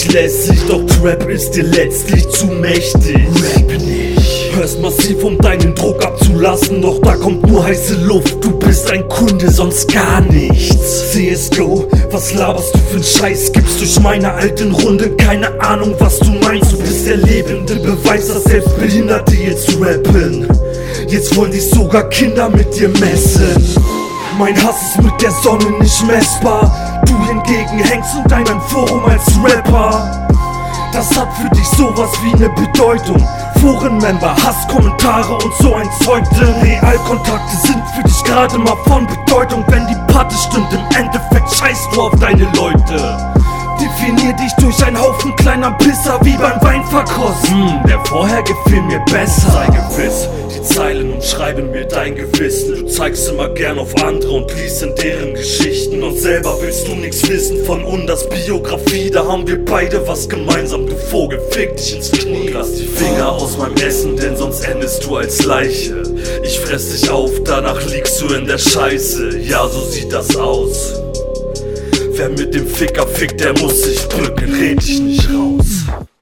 nicht lässig, doch Trap ist dir letztlich zu mächtig. Rap nicht. Hörst massiv, um deinen Druck abzulassen, doch da kommt nur heiße Luft. Du bist ein Kunde, sonst gar nichts. CSGO, was laberst du für'n Scheiß? Gibst durch meine alten Runden keine Ahnung, was du meinst. Du bist der lebende Beweis, dass selbst Behinderte jetzt rappen. Jetzt wollen dich sogar Kinder mit dir messen. Mein Hass ist mit der Sonne nicht messbar. Du hingegen hängst in deinem Forum als Rapper. Das hat für dich sowas wie ne Bedeutung. Forenmember, Hasskommentare und so ein Zeug drin. Realkontakte sind für dich gerade mal von Bedeutung. Wenn die Patte stimmt, im Endeffekt scheißt du auf deine Leute. Definier dich durch einen Haufen kleiner Pisser wie beim Weinverkosten. Der vorher gefiel mir besser. Sei gewiss, die Zeilen umschreiben mir dein Gewissen. Du zeigst immer gern auf andere und liest in deren Geschichten. Und selber willst du nix wissen von Undas Biografie. Da haben wir beide was gemeinsam, du Vogel, fick dich ins Knie. Lass die Finger aus meinem Essen, denn sonst endest du als Leiche. Ich fress dich auf, danach liegst du in der Scheiße. Ja, so sieht das aus. Wer mit dem Ficker fickt, der muss sich drücken, red ich nicht raus.